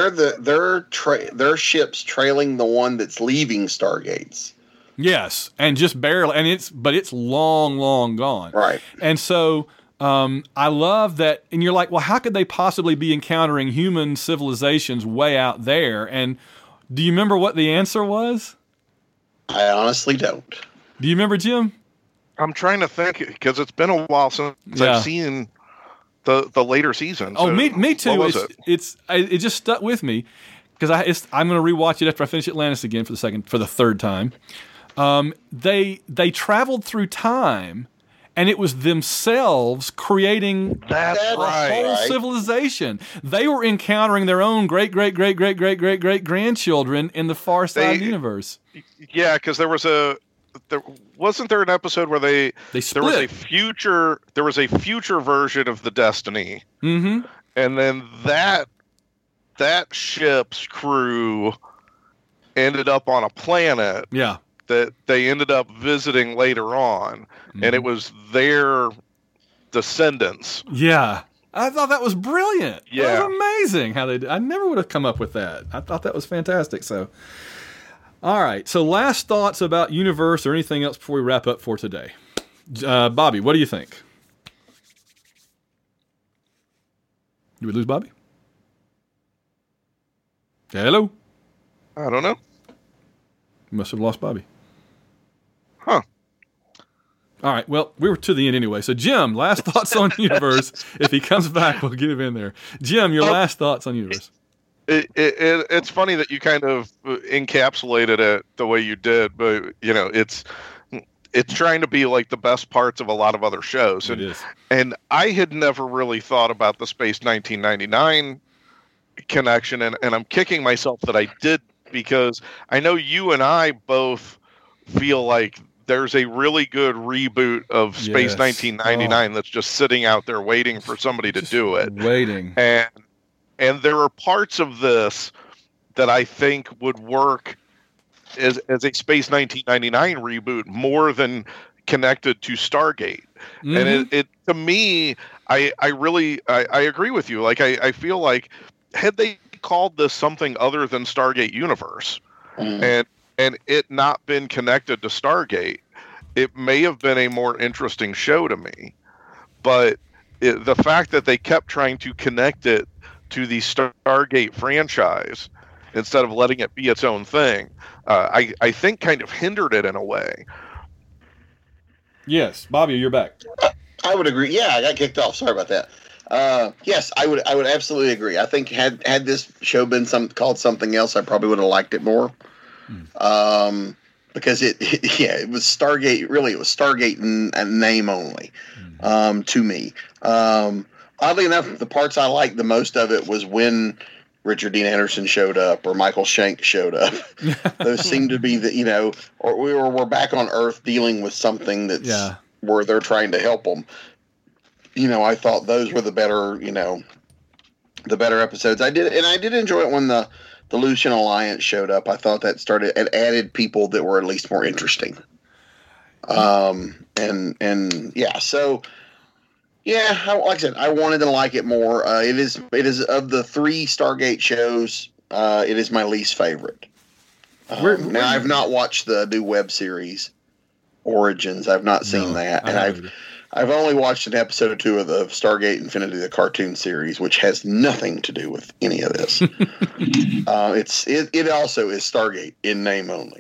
Their ships trailing the one that's leaving Stargates. Yes, and just barely, and it's long, long gone. Right. And so I love that, and you're like, well, how could they possibly be encountering human civilizations way out there? And do you remember what the answer was? I honestly don't. Do you remember, Jim? I'm trying to think because it's been a while since I've seen the later seasons. Oh, me too. It just stuck with me because I'm going to rewatch it after I finish Atlantis again for the third time. They traveled through time, and it was themselves creating a whole civilization. They were encountering their own great grandchildren in the far side of the universe. Yeah, because wasn't there an episode where they split. There was a future version of the Destiny, and then that ship's crew ended up on a planet. Yeah. That they ended up visiting later on, and it was their descendants. Yeah. I thought that was brilliant. Yeah. That was amazing how they did. I never would have come up with that. I thought that was fantastic. So, all right. So last thoughts about Universe or anything else before we wrap up for today. Bobby, what do you think? Did we lose Bobby? Hello? I don't know. You must have lost Bobby. Huh. All right. Well, we were to the end anyway. So, Jim, last thoughts on Universe. If he comes back, we'll get him in there. Jim, your last thoughts on Universe. It's funny that you kind of encapsulated it the way you did, but it's trying to be like the best parts of a lot of other shows. And, it is. And I had never really thought about the Space 1999 connection, and I'm kicking myself that I did, because I know you and I both feel like there's a really good reboot of Space 1999 that's just sitting out there waiting for somebody to do it. Waiting. And there are parts of this that I think would work as a Space 1999 reboot more than connected to Stargate. Mm-hmm. And it to me, I really agree with you. Like I feel like had they called this something other than Stargate Universe, and it not been connected to Stargate, it may have been a more interesting show to me. But the fact that they kept trying to connect it to the Stargate franchise instead of letting it be its own thing, I think kind of hindered it in a way. Yes, Bobby, you're back. I would agree. Yeah, I got kicked off. Sorry about that. Yes, I would absolutely agree. I think had this show been called something else, I probably would have liked it more. Because it was Stargate. Really, it was Stargate and name only. To me, oddly enough, the parts I liked the most of it was when Richard Dean Anderson showed up or Michael Shanks showed up. Those seemed to be or we're back on Earth dealing with something that's where they're trying to help them. I thought those were the better episodes. I did enjoy it when the Lucian Alliance showed up. I thought that it added people that were at least more interesting. Like I said, I wanted to like it more. It is of the 3 Stargate shows, it is my least favorite. Now I've not watched the new web series Origins. I've not seen that, and I've only watched an episode or two of the Stargate Infinity, the cartoon series, which has nothing to do with any of this. It also is Stargate in name only.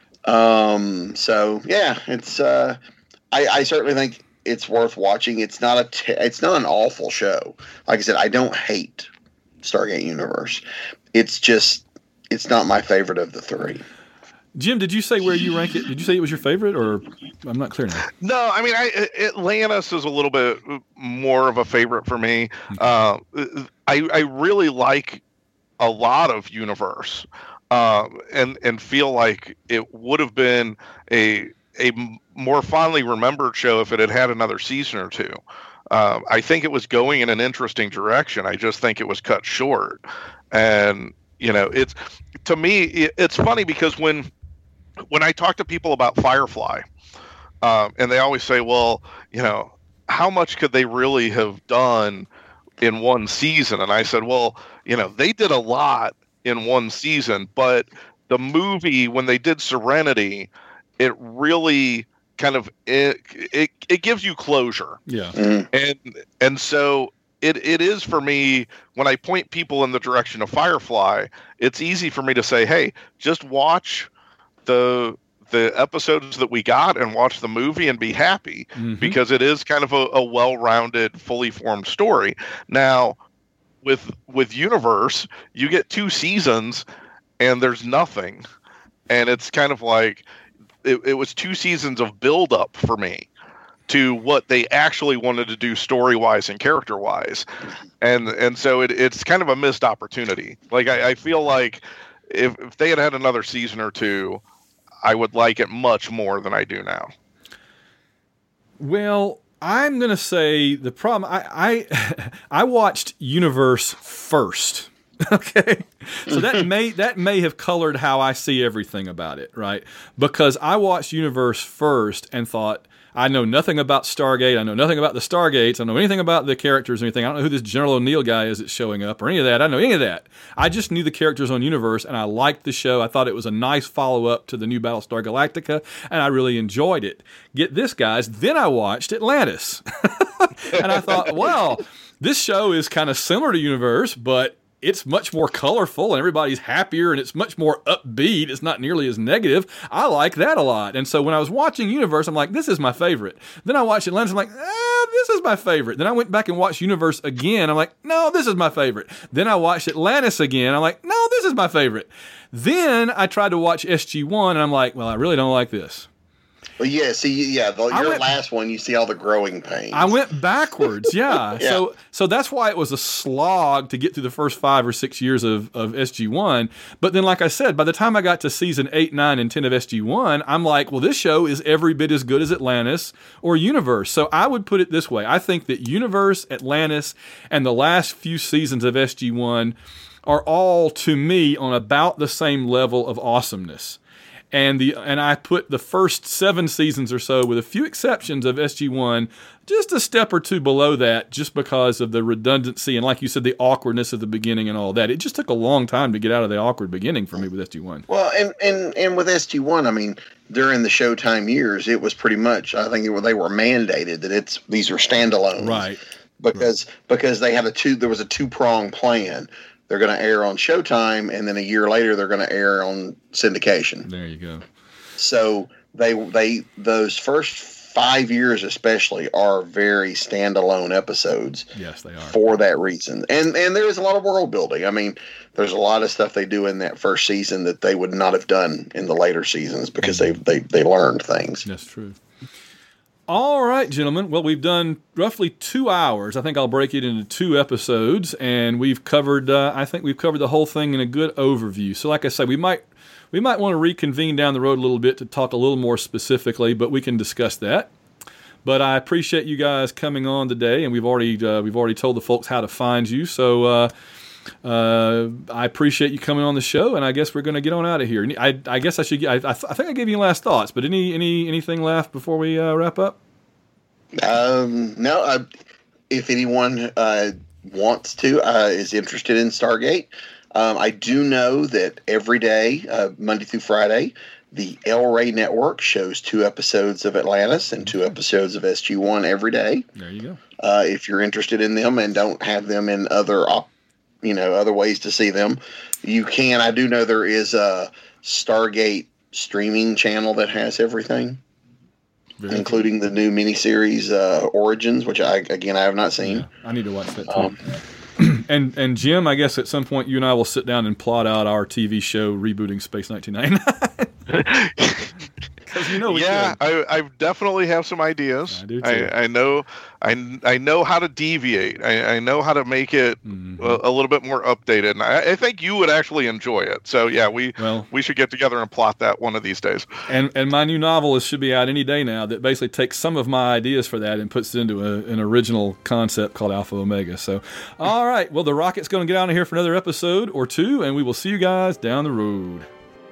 So yeah, it's I certainly think it's worth watching. It's not an awful show. Like I said, I don't hate Stargate Universe. It's not my favorite of the three. Jim, did you say where you rank it? Did you say it was your favorite, or I'm not clear now? No, I mean, Atlantis is a little bit more of a favorite for me. I really like a lot of Universe, and feel like it would have been a more fondly remembered show if it had had another season or two. I think it was going in an interesting direction. I just think it was cut short, and it's to me it's funny because when I talk to people about Firefly, and they always say, well, how much could they really have done in one season? And I said, well, they did a lot in one season, but the movie, when they did Serenity, it really kind of, it gives you closure. Yeah. And so it is for me, when I point people in the direction of Firefly, it's easy for me to say, hey, just watch the episodes that we got and watch the movie and be happy, because it is kind of a well-rounded, fully formed story. Now, with Universe, you get 2 seasons and there's nothing, and it's kind of like it was 2 seasons of build-up for me to what they actually wanted to do story-wise and character-wise, and so it's kind of a missed opportunity. Like I feel like if they had had another season or 2, I would like it much more than I do now. Well, I'm going to say the problem, I watched Universe first. Okay. So that may have colored how I see everything about it, right? Because I watched Universe first and thought, I know nothing about Stargate. I know nothing about the Stargates. I don't know anything about the characters or anything. I don't know who this General O'Neill guy is that's showing up or any of that. I don't know any of that. I just knew the characters on Universe, and I liked the show. I thought it was a nice follow-up to the new Battlestar Galactica, and I really enjoyed it. Get this, guys. Then I watched Atlantis. And I thought, well, this show is kind of similar to Universe, but it's much more colorful and everybody's happier and it's much more upbeat. It's not nearly as negative. I like that a lot. And so when I was watching Universe, I'm like, this is my favorite. Then I watched Atlantis. I'm like, this is my favorite. Then I went back and watched Universe again. I'm like, no, this is my favorite. Then I watched Atlantis again. I'm like, no, this is my favorite. Then I tried to watch SG-1 and I'm like, well, I really don't like this. Well, yeah. See, your last one, you see all the growing pains. I went backwards, yeah. Yeah. So that's why it was a slog to get through the first 5 or 6 years of SG-1. But then, like I said, by the time I got to season 8, 9, and 10 of SG-1, I'm like, well, this show is every bit as good as Atlantis or Universe. So I would put it this way. I think that Universe, Atlantis, and the last few seasons of SG-1 are all, to me, on about the same level of awesomeness. And I put the first 7 seasons or so, with a few exceptions of SG-1, just a step or 2 below that, just because of the redundancy and, like you said, the awkwardness of the beginning and all that. It just took a long time to get out of the awkward beginning for me with SG-1. Well, and with SG-1, I mean, during the Showtime years, it was pretty much, I think they were mandated that these are standalones, right? Because they had there was a 2-prong plan. They're going to air on Showtime, and then a year later they're going to air on syndication. There you go. So those first 5 years especially are very standalone episodes. Yes, they are. For that reason. And there is a lot of world building. I mean, there's a lot of stuff they do in that first season that they would not have done in the later seasons because they learned things. That's true. All right, gentlemen. Well, we've done roughly 2 hours. I think I'll break it into 2 episodes, and we've covered. I think we've covered the whole thing in a good overview. So, like I said, we might want to reconvene down the road a little bit to talk a little more specifically, but we can discuss that. But I appreciate you guys coming on today, and we've already told the folks how to find you. So I appreciate you coming on the show, and I guess we're going to get on out of here. I guess I should. I think I gave you last thoughts, but anything left before we wrap up? No. If anyone wants to is interested in Stargate, I do know that every day, Monday through Friday, The El Rey Network shows 2 episodes of Atlantis and 2 episodes of SG-1 every day. There you go. If you're interested in them and don't have them in other ways to see them, you can. I do know there is a Stargate streaming channel that has everything, including the new miniseries Origins, which I have not seen. Yeah, I need to watch that too. And Jim, I guess at some point you and I will sit down and plot out our TV show rebooting Space 1999. I definitely have some ideas. I do too. I know how to deviate. I know how to make it a little bit more updated, and I think you would actually enjoy it. So yeah, we should get together and plot that one of these days. And my new novel should be out any day now. That basically takes some of my ideas for that and puts it into an original concept called Alpha Omega. So, all right, well, the rocket's going to get out of here for another episode or 2, and we will see you guys down the road.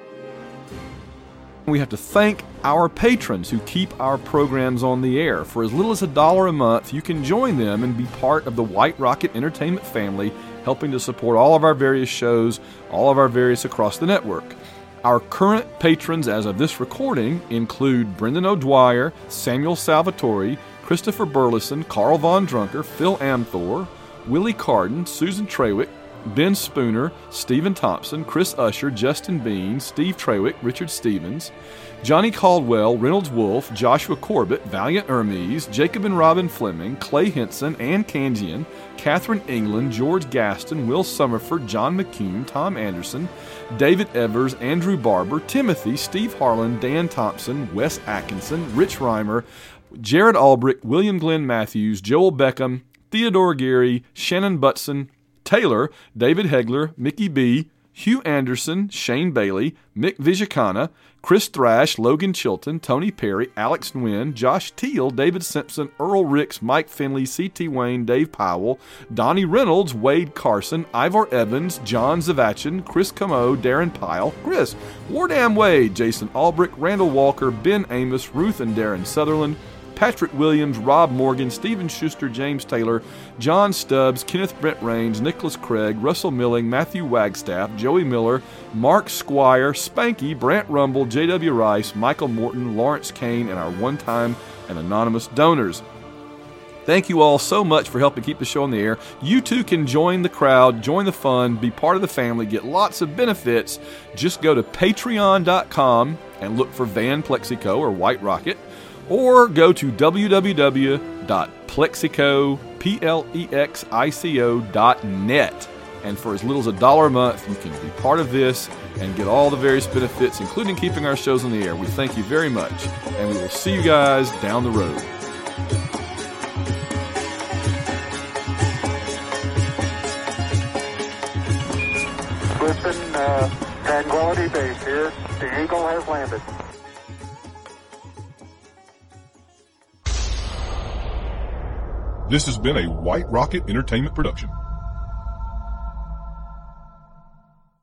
We have to thank our patrons who keep our programs on the air. For as little as $1 a month, you can join them and be part of the White Rocket Entertainment family, helping to support all of our various shows, all of our various across the network. Our current patrons as of this recording include Brendan O'Dwyer, Samuel Salvatore, Christopher Burleson, Carl Von Drunker, Phil Amthor, Willie Carden, Susan Trawick, Ben Spooner, Stephen Thompson, Chris Usher, Justin Bean, Steve Trawick, Richard Stevens, Johnny Caldwell, Reynolds Wolfe, Joshua Corbett, Valiant Hermes, Jacob and Robin Fleming, Clay Henson, Ann Kanjian, Catherine England, George Gaston, Will Summerford, John McCune, Tom Anderson, David Evers, Andrew Barber, Timothy, Steve Harlan, Dan Thompson, Wes Atkinson, Rich Reimer, Jared Albrick, William Glenn Matthews, Joel Beckham, Theodore Geary, Shannon Butson, Taylor, David Hegler, Mickey B., Hugh Anderson, Shane Bailey, Mick Vizicana, Chris Thrash, Logan Chilton, Tony Perry, Alex Nguyen, Josh Teal, David Simpson, Earl Ricks, Mike Finley, C.T. Wayne, Dave Powell, Donnie Reynolds, Wade Carson, Ivor Evans, John Zavachin, Chris Comeau, Darren Pyle, Chris, Wardam Wade, Jason Albrick, Randall Walker, Ben Amos, Ruth and Darren Sutherland, Patrick Williams, Rob Morgan, Stephen Schuster, James Taylor, John Stubbs, Kenneth Brent Raines, Nicholas Craig, Russell Milling, Matthew Wagstaff, Joey Miller, Mark Squire, Spanky, Brant Rumble, J.W. Rice, Michael Morton, Lawrence Kane, and our one-time and anonymous donors. Thank you all so much for helping keep the show on the air. You too can join the crowd, join the fun, be part of the family, get lots of benefits. Just go to patreon.com and look for Van Plexico or White Rocket, or go to www.plexico.net. And for as little as $1 a month, you can be part of this and get all the various benefits, including keeping our shows on the air. We thank you very much, and we will see you guys down the road. Listen, Tranquility Base here. The Eagle has landed. This has been a White Rocket Entertainment production.